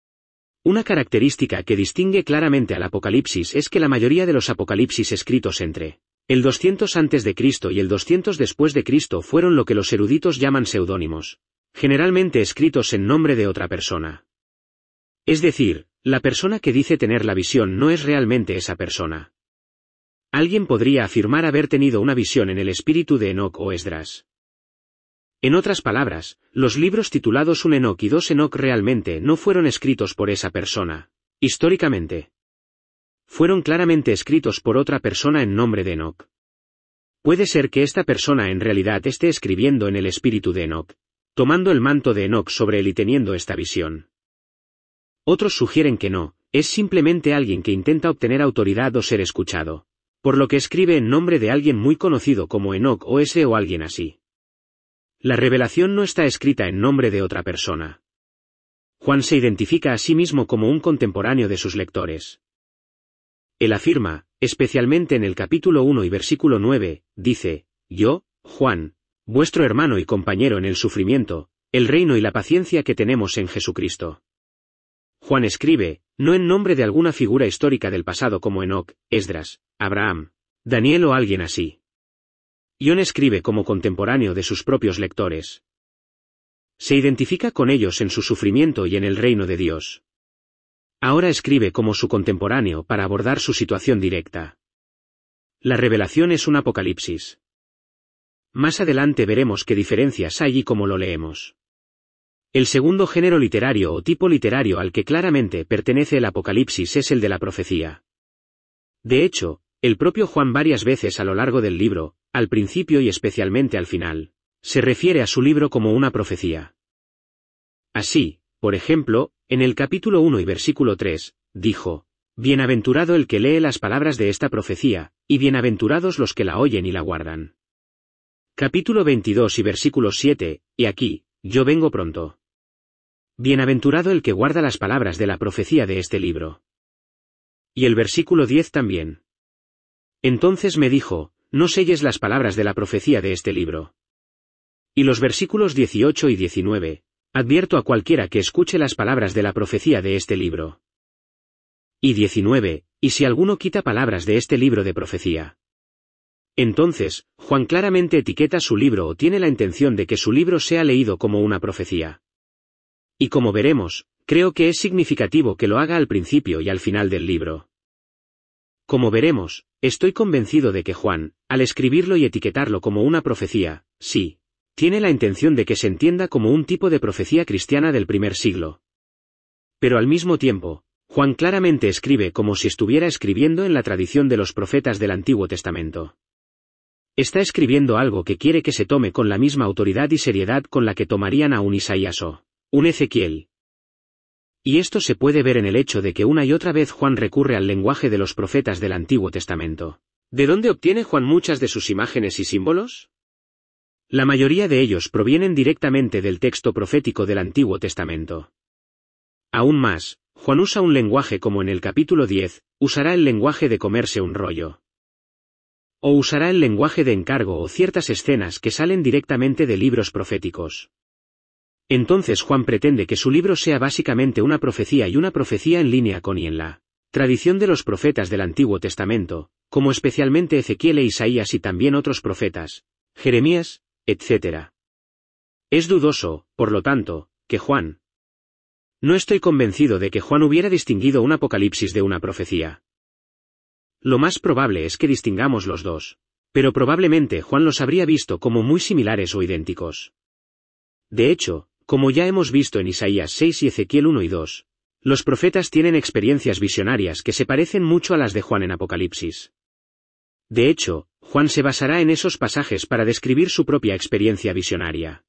Una característica que distingue claramente al Apocalipsis es que la mayoría de los Apocalipsis escritos entre el 200 a.C. y el 200 después de Cristo fueron lo que los eruditos llaman seudónimos, generalmente escritos en nombre de otra persona. Es decir, la persona que dice tener la visión no es realmente esa persona. Alguien podría afirmar haber tenido una visión en el espíritu de Enoc o Esdras. En otras palabras, los libros titulados un Enoc y dos Enoc realmente no fueron escritos por esa persona, históricamente. Fueron claramente escritos por otra persona en nombre de Enoc. Puede ser que esta persona en realidad esté escribiendo en el espíritu de Enoc, tomando el manto de Enoc sobre él y teniendo esta visión. Otros sugieren que no, es simplemente alguien que intenta obtener autoridad o ser escuchado, por lo que escribe en nombre de alguien muy conocido como Enoc o alguien así. La revelación no está escrita en nombre de otra persona. Juan se identifica a sí mismo como un contemporáneo de sus lectores. Él afirma, especialmente en el capítulo 1 y versículo 9, dice, yo, Juan, vuestro hermano y compañero en el sufrimiento, el reino y la paciencia que tenemos en Jesucristo. Juan escribe, no en nombre de alguna figura histórica del pasado como Enoc, Esdras, Abraham, Daniel o alguien así. John escribe como contemporáneo de sus propios lectores. Se identifica con ellos en su sufrimiento y en el reino de Dios. Ahora escribe como su contemporáneo para abordar su situación directa. La revelación es un apocalipsis. Más adelante veremos qué diferencias hay y cómo lo leemos. El segundo género literario o tipo literario al que claramente pertenece el apocalipsis es el de la profecía. De hecho, el propio Juan varias veces a lo largo del libro, al principio y especialmente al final, se refiere a su libro como una profecía. Así, por ejemplo, en el capítulo 1 y versículo 3, dijo, Bienaventurado el que lee las palabras de esta profecía, y bienaventurados los que la oyen y la guardan. Capítulo 22 y versículo 7, y aquí, yo vengo pronto. Bienaventurado el que guarda las palabras de la profecía de este libro. Y el versículo 10 también. Entonces me dijo, no selles las palabras de la profecía de este libro. Y los versículos 18 y 19, advierto a cualquiera que escuche las palabras de la profecía de este libro. Y 19, y si alguno quita palabras de este libro de profecía. Entonces, Juan claramente etiqueta su libro o tiene la intención de que su libro sea leído como una profecía. Y como veremos, creo que es significativo que lo haga al principio y al final del libro. Como veremos, estoy convencido de que Juan, al escribirlo y etiquetarlo como una profecía, sí, tiene la intención de que se entienda como un tipo de profecía cristiana del primer siglo. Pero al mismo tiempo, Juan claramente escribe como si estuviera escribiendo en la tradición de los profetas del Antiguo Testamento. Está escribiendo algo que quiere que se tome con la misma autoridad y seriedad con la que tomarían a un Isaías o un Ezequiel. Y esto se puede ver en el hecho de que una y otra vez Juan recurre al lenguaje de los profetas del Antiguo Testamento. ¿De dónde obtiene Juan muchas de sus imágenes y símbolos? La mayoría de ellos provienen directamente del texto profético del Antiguo Testamento. Aún más, Juan usa un lenguaje como en el capítulo 10, usará el lenguaje de comerse un rollo. O usará el lenguaje de encargo o ciertas escenas que salen directamente de libros proféticos. Entonces Juan pretende que su libro sea básicamente una profecía y una profecía en línea con y en la tradición de los profetas del Antiguo Testamento, como especialmente Ezequiel e Isaías y también otros profetas, Jeremías, etc. Es dudoso, por lo tanto, que Juan. No estoy convencido de que Juan hubiera distinguido un apocalipsis de una profecía. Lo más probable es que distingamos los dos, pero probablemente Juan los habría visto como muy similares o idénticos. De hecho, como ya hemos visto en Isaías 6 y Ezequiel 1 y 2, los profetas tienen experiencias visionarias que se parecen mucho a las de Juan en Apocalipsis. De hecho, Juan se basará en esos pasajes para describir su propia experiencia visionaria.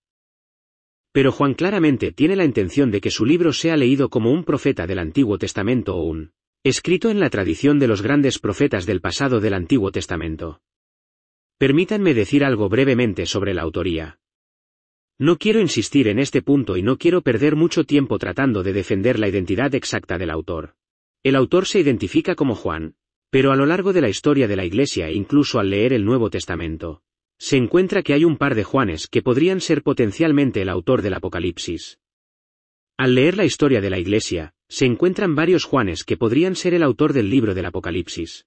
Pero Juan claramente tiene la intención de que su libro sea leído como un profeta del Antiguo Testamento o un escrito en la tradición de los grandes profetas del pasado del Antiguo Testamento. Permítanme decir algo brevemente sobre la autoría. No quiero insistir en este punto y no quiero perder mucho tiempo tratando de defender la identidad exacta del autor. El autor se identifica como Juan, pero a lo largo de la historia de la Iglesia e incluso al leer el Nuevo Testamento, se encuentra que hay un par de Juanes que podrían ser potencialmente el autor del Apocalipsis. Al leer la historia de la Iglesia, se encuentran varios Juanes que podrían ser el autor del libro del Apocalipsis.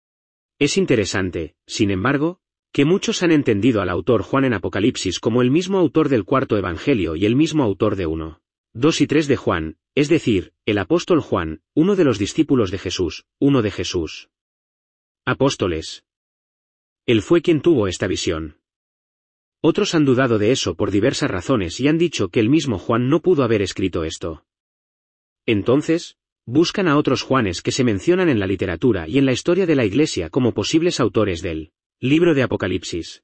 Es interesante, sin embargo, que muchos han entendido al autor Juan en Apocalipsis como el mismo autor del cuarto Evangelio y el mismo autor de 1, 2 y 3 de Juan, es decir, el apóstol Juan, uno de los discípulos de Jesús, uno de Jesús. Apóstoles. Él fue quien tuvo esta visión. Otros han dudado de eso por diversas razones y han dicho que el mismo Juan no pudo haber escrito esto. Entonces, buscan a otros Juanes que se mencionan en la literatura y en la historia de la Iglesia como posibles autores del libro de Apocalipsis.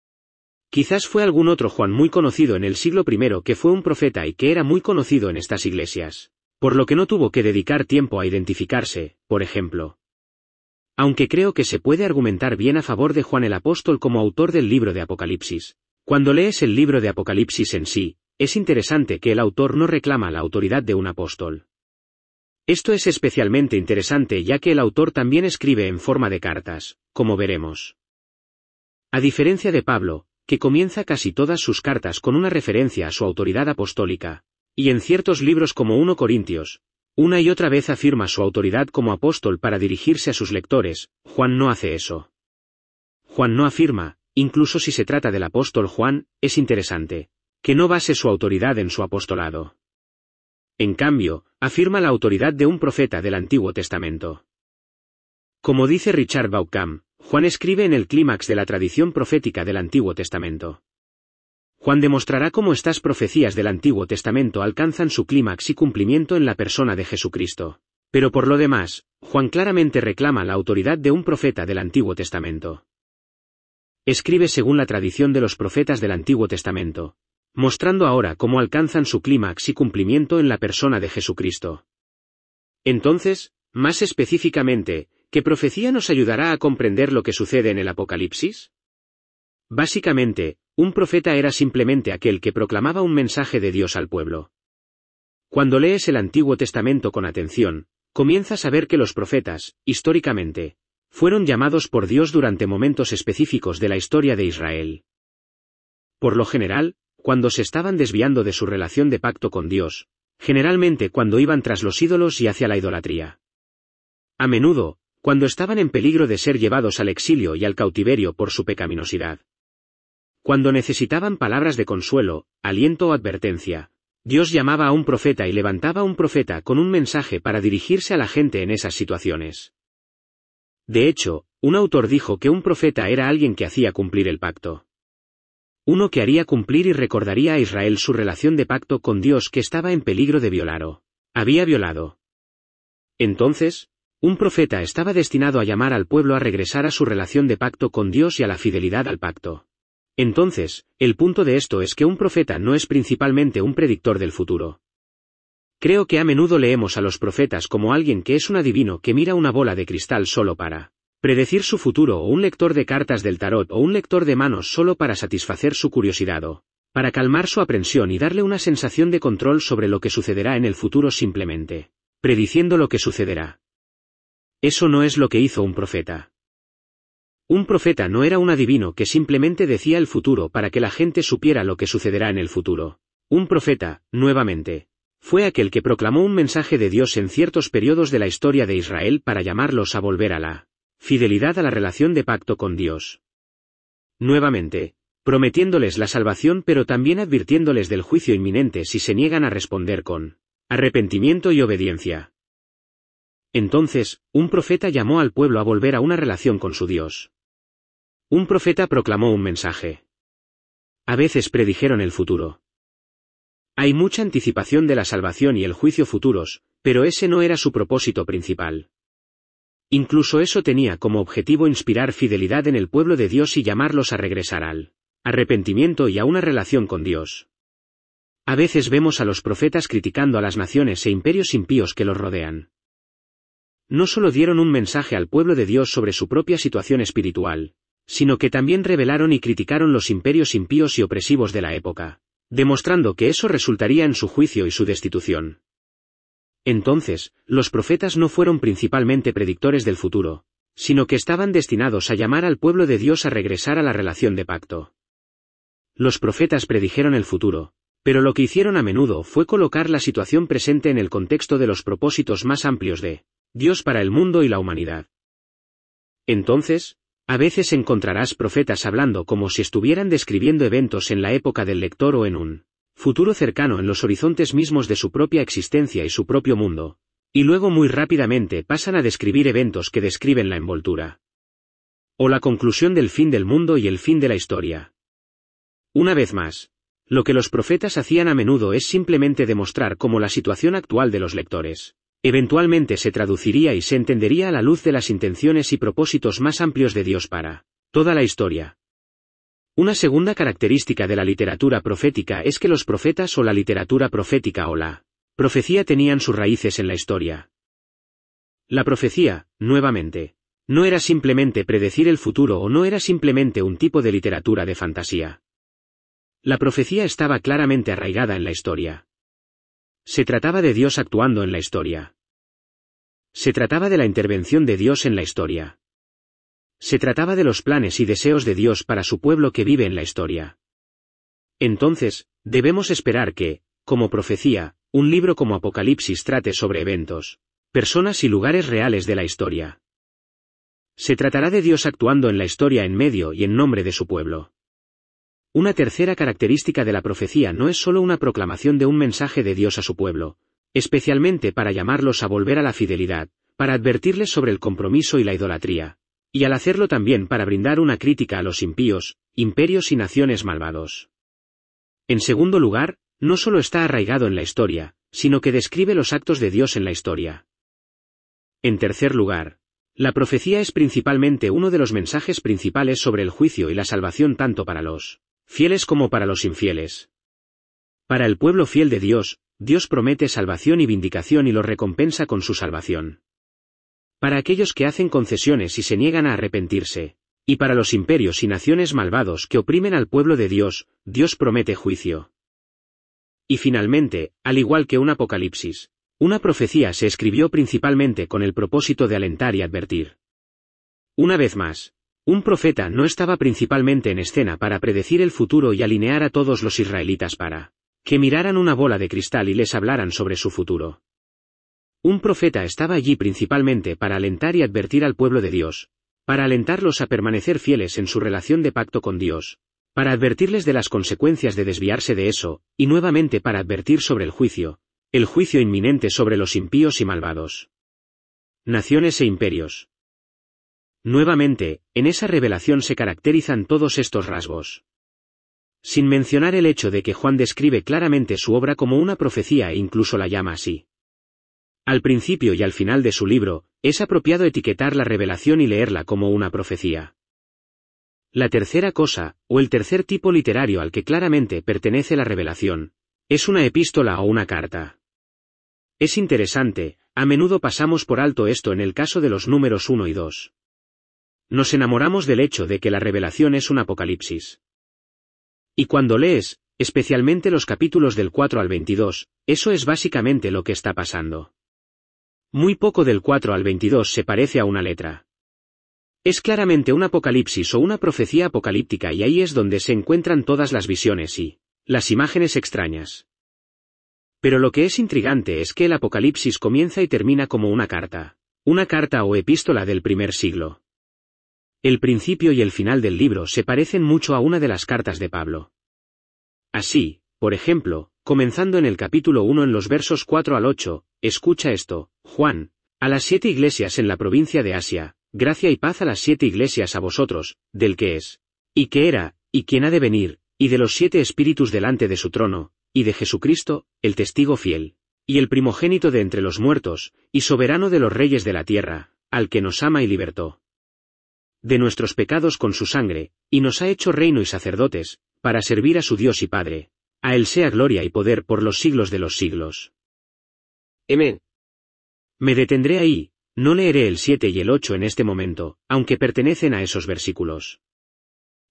Quizás fue algún otro Juan muy conocido en el siglo I que fue un profeta y que era muy conocido en estas iglesias, por lo que no tuvo que dedicar tiempo a identificarse, por ejemplo. Aunque creo que se puede argumentar bien a favor de Juan el apóstol como autor del libro de Apocalipsis, cuando lees el libro de Apocalipsis en sí, es interesante que el autor no reclama la autoridad de un apóstol. Esto es especialmente interesante ya que el autor también escribe en forma de cartas, como veremos. A diferencia de Pablo, que comienza casi todas sus cartas con una referencia a su autoridad apostólica, y en ciertos libros como 1 Corintios, una y otra vez afirma su autoridad como apóstol para dirigirse a sus lectores, Juan no hace eso. Juan no afirma, incluso si se trata del apóstol Juan, es interesante, que no base su autoridad en su apostolado. En cambio, afirma la autoridad de un profeta del Antiguo Testamento. Como dice Richard Bauckham, Juan escribe en el clímax de la tradición profética del Antiguo Testamento. Juan demostrará cómo estas profecías del Antiguo Testamento alcanzan su clímax y cumplimiento en la persona de Jesucristo. Pero por lo demás, Juan claramente reclama la autoridad de un profeta del Antiguo Testamento. Escribe según la tradición de los profetas del Antiguo Testamento, mostrando ahora cómo alcanzan su clímax y cumplimiento en la persona de Jesucristo. Entonces, más específicamente, ¿qué profecía nos ayudará a comprender lo que sucede en el Apocalipsis? Básicamente, un profeta era simplemente aquel que proclamaba un mensaje de Dios al pueblo. Cuando lees el Antiguo Testamento con atención, comienzas a ver que los profetas, históricamente, fueron llamados por Dios durante momentos específicos de la historia de Israel. Por lo general, cuando se estaban desviando de su relación de pacto con Dios, generalmente cuando iban tras los ídolos y hacia la idolatría. A menudo, cuando estaban en peligro de ser llevados al exilio y al cautiverio por su pecaminosidad. Cuando necesitaban palabras de consuelo, aliento o advertencia, Dios llamaba a un profeta y levantaba a un profeta con un mensaje para dirigirse a la gente en esas situaciones. De hecho, un autor dijo que un profeta era alguien que hacía cumplir el pacto. Uno que haría cumplir y recordaría a Israel su relación de pacto con Dios que estaba en peligro de violar o había violado. Entonces, un profeta estaba destinado a llamar al pueblo a regresar a su relación de pacto con Dios y a la fidelidad al pacto. Entonces, el punto de esto es que un profeta no es principalmente un predictor del futuro. Creo que a menudo leemos a los profetas como alguien que es un adivino que mira una bola de cristal solo para predecir su futuro o un lector de cartas del tarot o un lector de manos solo para satisfacer su curiosidad o para calmar su aprensión y darle una sensación de control sobre lo que sucederá en el futuro simplemente prediciendo lo que sucederá. Eso no es lo que hizo un profeta. Un profeta no era un adivino que simplemente decía el futuro para que la gente supiera lo que sucederá en el futuro. Un profeta, nuevamente, fue aquel que proclamó un mensaje de Dios en ciertos periodos de la historia de Israel para llamarlos a volver a la fidelidad a la relación de pacto con Dios. Nuevamente, prometiéndoles la salvación pero también advirtiéndoles del juicio inminente si se niegan a responder con arrepentimiento y obediencia. Entonces, un profeta llamó al pueblo a volver a una relación con su Dios. Un profeta proclamó un mensaje. A veces predijeron el futuro. Hay mucha anticipación de la salvación y el juicio futuros, pero ese no era su propósito principal. Incluso eso tenía como objetivo inspirar fidelidad en el pueblo de Dios y llamarlos a regresar al arrepentimiento y a una relación con Dios. A veces vemos a los profetas criticando a las naciones e imperios impíos que los rodean. No solo dieron un mensaje al pueblo de Dios sobre su propia situación espiritual, sino que también rebelaron y criticaron los imperios impíos y opresivos de la época, demostrando que eso resultaría en su juicio y su destitución. Entonces, los profetas no fueron principalmente predictores del futuro, sino que estaban destinados a llamar al pueblo de Dios a regresar a la relación de pacto. Los profetas predijeron el futuro, pero lo que hicieron a menudo fue colocar la situación presente en el contexto de los propósitos más amplios de Dios para el mundo y la humanidad. Entonces, a veces encontrarás profetas hablando como si estuvieran describiendo eventos en la época del lector o en un futuro cercano en los horizontes mismos de su propia existencia y su propio mundo, y luego muy rápidamente pasan a describir eventos que describen la envoltura o la conclusión del fin del mundo y el fin de la historia. Una vez más, lo que los profetas hacían a menudo es simplemente demostrar cómo la situación actual de los lectores eventualmente se traduciría y se entendería a la luz de las intenciones y propósitos más amplios de Dios para toda la historia. Una segunda característica de la literatura profética es que los profetas o la literatura profética o la profecía tenían sus raíces en la historia. La profecía, nuevamente, no era simplemente predecir el futuro o no era simplemente un tipo de literatura de fantasía. La profecía estaba claramente arraigada en la historia. Se trataba de Dios actuando en la historia. Se trataba de la intervención de Dios en la historia. Se trataba de los planes y deseos de Dios para su pueblo que vive en la historia. Entonces, debemos esperar que, como profecía, un libro como Apocalipsis trate sobre eventos, personas y lugares reales de la historia. Se tratará de Dios actuando en la historia en medio y en nombre de su pueblo. Una tercera característica de la profecía no es solo una proclamación de un mensaje de Dios a su pueblo, especialmente para llamarlos a volver a la fidelidad, para advertirles sobre el compromiso y la idolatría, y al hacerlo también para brindar una crítica a los impíos, imperios y naciones malvados. En segundo lugar, no solo está arraigado en la historia, sino que describe los actos de Dios en la historia. En tercer lugar, la profecía es principalmente uno de los mensajes principales sobre el juicio y la salvación tanto para los fieles como para los infieles. Para el pueblo fiel de Dios, Dios promete salvación y vindicación y lo recompensa con su salvación. Para aquellos que hacen concesiones y se niegan a arrepentirse, y para los imperios y naciones malvados que oprimen al pueblo de Dios, Dios promete juicio. Y finalmente, al igual que un Apocalipsis, una profecía se escribió principalmente con el propósito de alentar y advertir. Una vez más, un profeta no estaba principalmente en escena para predecir el futuro y alinear a todos los israelitas para que miraran una bola de cristal y les hablaran sobre su futuro. Un profeta estaba allí principalmente para alentar y advertir al pueblo de Dios, para alentarlos a permanecer fieles en su relación de pacto con Dios, para advertirles de las consecuencias de desviarse de eso, y nuevamente para advertir sobre el juicio inminente sobre los impíos y malvados. Naciones e imperios. Nuevamente, en esa revelación se caracterizan todos estos rasgos. Sin mencionar el hecho de que Juan describe claramente su obra como una profecía e incluso la llama así. Al principio y al final de su libro, es apropiado etiquetar la revelación y leerla como una profecía. La tercera cosa, o el tercer tipo literario al que claramente pertenece la revelación, es una epístola o una carta. Es interesante, a menudo pasamos por alto esto en el caso de los números 1 y 2. Nos enamoramos del hecho de que la revelación es un apocalipsis. Y cuando lees, especialmente los capítulos del 4 al 22, eso es básicamente lo que está pasando. Muy poco del 4 al 22 se parece a una letra. Es claramente un apocalipsis o una profecía apocalíptica y ahí es donde se encuentran todas las visiones y las imágenes extrañas. Pero lo que es intrigante es que el apocalipsis comienza y termina como una carta o epístola del primer siglo. El principio y el final del libro se parecen mucho a una de las cartas de Pablo. Así, por ejemplo, comenzando en el capítulo 1 en los versos 4 al 8, escucha esto, Juan, a las 7 iglesias en la provincia de Asia, gracia y paz a las 7 iglesias a vosotros, del que es, y que era, y quien ha de venir, y de los 7 espíritus delante de su trono, y de Jesucristo, el testigo fiel, y el primogénito de entre los muertos, y soberano de los reyes de la tierra, al que nos ama y libertó de nuestros pecados con su sangre, y nos ha hecho reino y sacerdotes, para servir a su Dios y Padre. A él sea gloria y poder por los siglos de los siglos. Amén. Me detendré ahí, no leeré el 7 y el 8 en este momento, aunque pertenecen a esos versículos.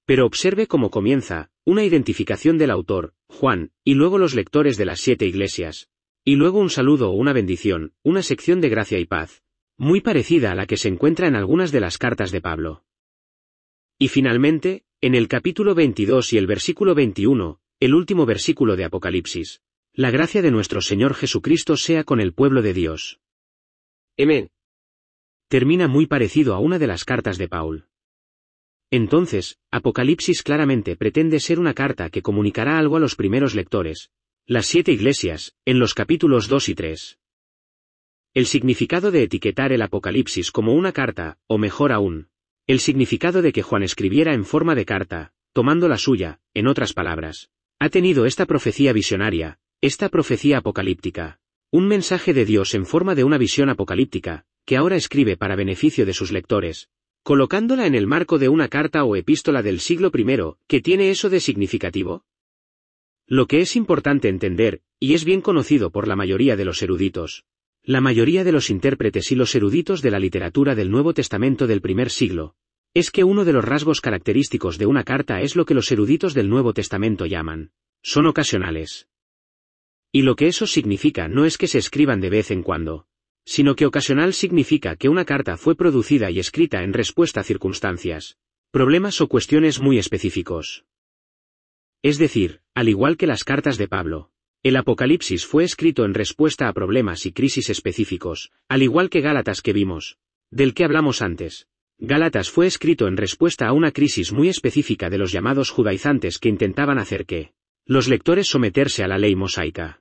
Pero observe cómo comienza, una identificación del autor, Juan, y luego los lectores de las 7 iglesias. Y luego un saludo o una bendición, una sección de gracia y paz, muy parecida a la que se encuentra en algunas de las cartas de Pablo. Y finalmente, en el capítulo 22 y el versículo 21, el último versículo de Apocalipsis, la gracia de nuestro Señor Jesucristo sea con el pueblo de Dios. Amén. Termina muy parecido a una de las cartas de Paul. Entonces, Apocalipsis claramente pretende ser una carta que comunicará algo a los primeros lectores, las 7 iglesias, en los capítulos 2 y 3. El significado de etiquetar el Apocalipsis como una carta, o mejor aún, el significado de que Juan escribiera en forma de carta, tomando la suya, en otras palabras, ha tenido esta profecía visionaria, esta profecía apocalíptica, un mensaje de Dios en forma de una visión apocalíptica, que ahora escribe para beneficio de sus lectores, colocándola en el marco de una carta o epístola del siglo I, ¿qué tiene eso de significativo? Lo que es importante entender, y es bien conocido por la mayoría de los eruditos, la mayoría de los intérpretes y los eruditos de la literatura del Nuevo Testamento del primer siglo, es que uno de los rasgos característicos de una carta es lo que los eruditos del Nuevo Testamento llaman, son ocasionales. Y lo que eso significa no es que se escriban de vez en cuando, sino que ocasional significa que una carta fue producida y escrita en respuesta a circunstancias, problemas o cuestiones muy específicos. Es decir, al igual que las cartas de Pablo, el Apocalipsis fue escrito en respuesta a problemas y crisis específicos, al igual que Gálatas que vimos, del que hablamos antes. Gálatas fue escrito en respuesta a una crisis muy específica de los llamados judaizantes que intentaban hacer que los lectores someterse a la ley mosaica.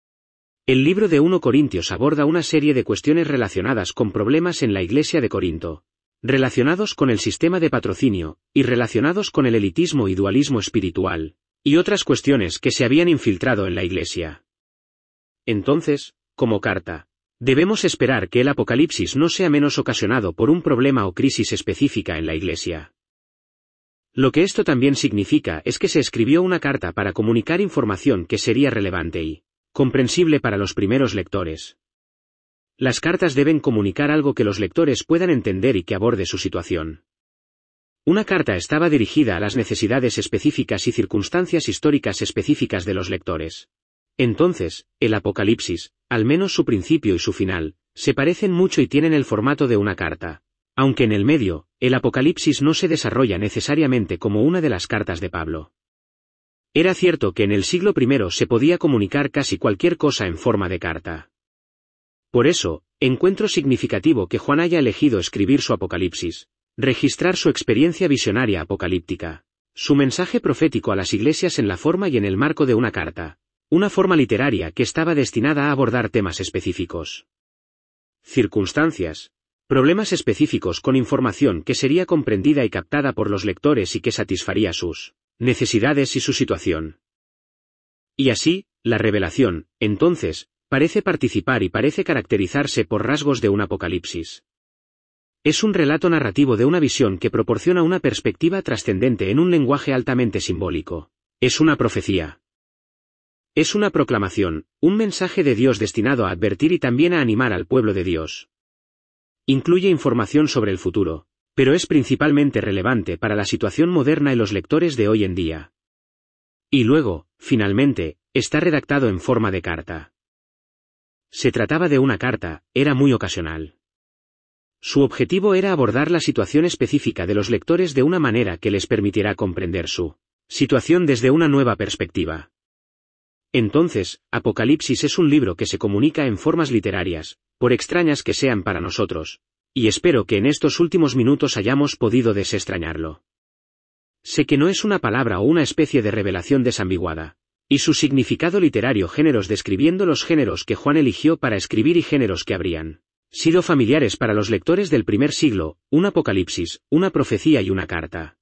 El libro de 1 Corintios aborda una serie de cuestiones relacionadas con problemas en la iglesia de Corinto, relacionados con el sistema de patrocinio, y relacionados con el elitismo y dualismo espiritual, y otras cuestiones que se habían infiltrado en la iglesia. Entonces, como carta, debemos esperar que el Apocalipsis no sea menos ocasionado por un problema o crisis específica en la iglesia. Lo que esto también significa es que se escribió una carta para comunicar información que sería relevante y comprensible para los primeros lectores. Las cartas deben comunicar algo que los lectores puedan entender y que aborde su situación. Una carta estaba dirigida a las necesidades específicas y circunstancias históricas específicas de los lectores. Entonces, el Apocalipsis, al menos su principio y su final, se parecen mucho y tienen el formato de una carta, aunque en el medio, el Apocalipsis no se desarrolla necesariamente como una de las cartas de Pablo. Era cierto que en el siglo I se podía comunicar casi cualquier cosa en forma de carta. Por eso, encuentro significativo que Juan haya elegido escribir su Apocalipsis, registrar su experiencia visionaria apocalíptica, su mensaje profético a las iglesias en la forma y en el marco de una carta, una forma literaria que estaba destinada a abordar temas específicos. Circunstancias, problemas específicos con información que sería comprendida y captada por los lectores y que satisfaría sus necesidades y su situación. Y así, la revelación, entonces, parece participar y parece caracterizarse por rasgos de un apocalipsis. Es un relato narrativo de una visión que proporciona una perspectiva trascendente en un lenguaje altamente simbólico. Es una profecía. Es una proclamación, un mensaje de Dios destinado a advertir y también a animar al pueblo de Dios. Incluye información sobre el futuro, pero es principalmente relevante para la situación moderna y los lectores de hoy en día. Y luego, finalmente, está redactado en forma de carta. Se trataba de una carta, era muy ocasional. Su objetivo era abordar la situación específica de los lectores de una manera que les permitiera comprender su situación desde una nueva perspectiva. Entonces, Apocalipsis es un libro que se comunica en formas literarias, por extrañas que sean para nosotros, y espero que en estos últimos minutos hayamos podido desentrañarlo. Sé que no es una palabra o una especie de revelación desambiguada, y su significado literario géneros describiendo los géneros que Juan eligió para escribir y géneros que habrían sido familiares para los lectores del primer siglo, un apocalipsis, una profecía y una carta.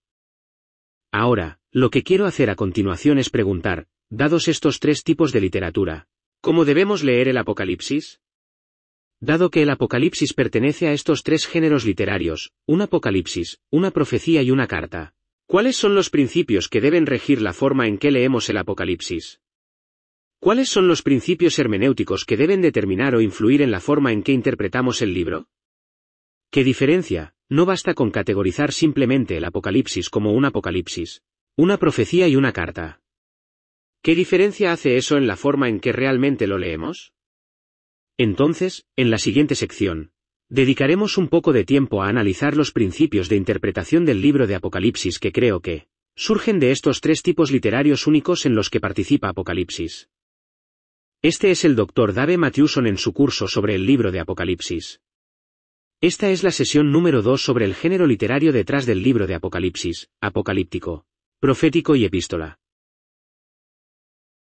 Ahora, lo que quiero hacer a continuación es preguntar, dados estos tres tipos de literatura, ¿cómo debemos leer el Apocalipsis? Dado que el Apocalipsis pertenece a estos tres géneros literarios, un apocalipsis, una profecía y una carta, ¿cuáles son los principios que deben regir la forma en que leemos el Apocalipsis? ¿Cuáles son los principios hermenéuticos que deben determinar o influir en la forma en que interpretamos el libro? ¿Qué diferencia? No basta con categorizar simplemente el Apocalipsis como un apocalipsis, una profecía y una carta. ¿Qué diferencia hace eso en la forma en que realmente lo leemos? Entonces, en la siguiente sección, dedicaremos un poco de tiempo a analizar los principios de interpretación del libro de Apocalipsis que creo que surgen de estos tres tipos literarios únicos en los que participa Apocalipsis. Este es el Dr. Dave Matthewson en su curso sobre el libro de Apocalipsis. Esta es la sesión número 2 sobre el género literario detrás del libro de Apocalipsis, apocalíptico, profético y epístola.